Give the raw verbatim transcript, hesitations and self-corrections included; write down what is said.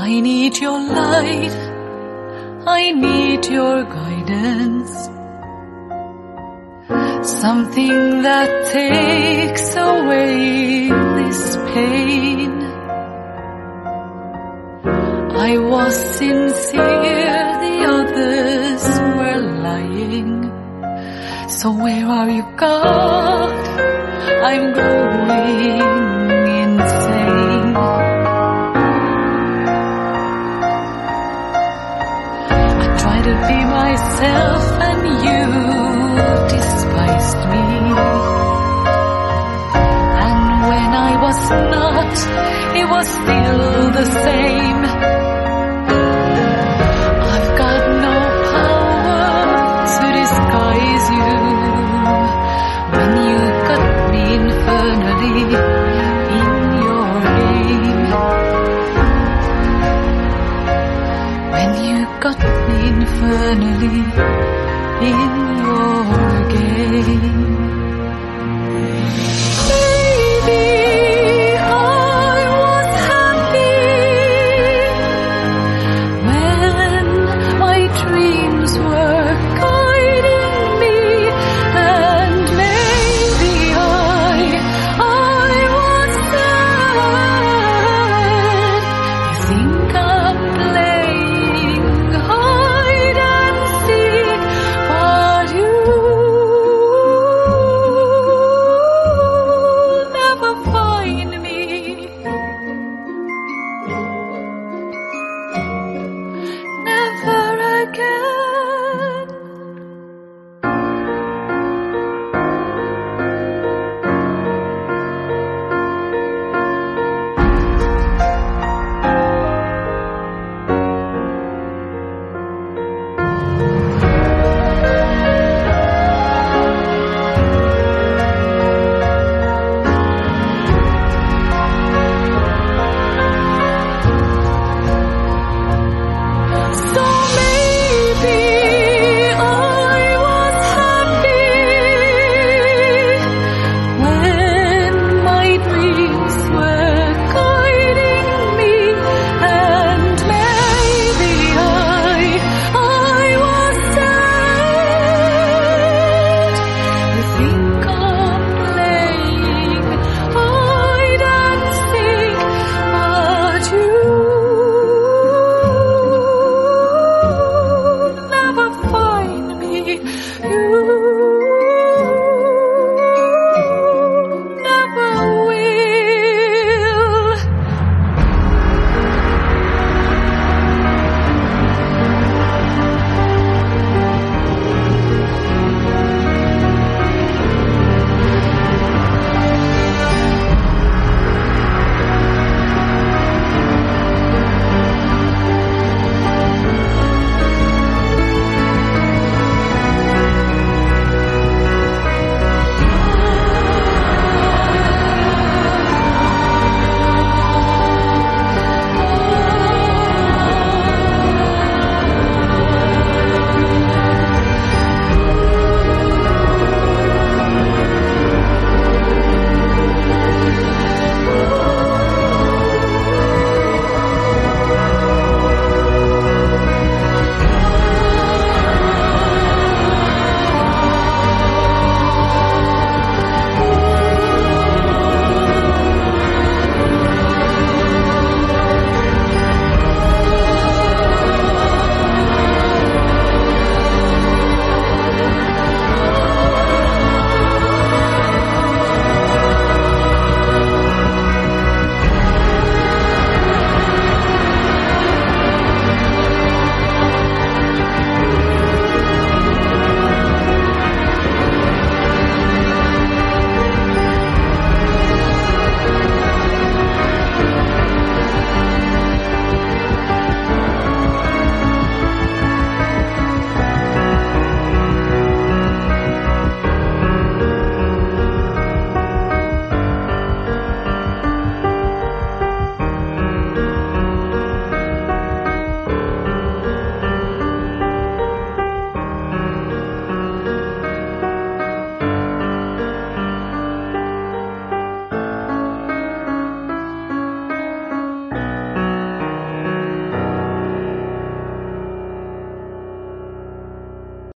I need your light, I need your guidance, something that takes away this pain. I was sincere, the others were lying. So where are you, God? I'm going insane. I try to be myself and you despised me. And when I was not, it was still the same. I've got no power to disguise you when you cut me infernally in your game. When you got me infernally in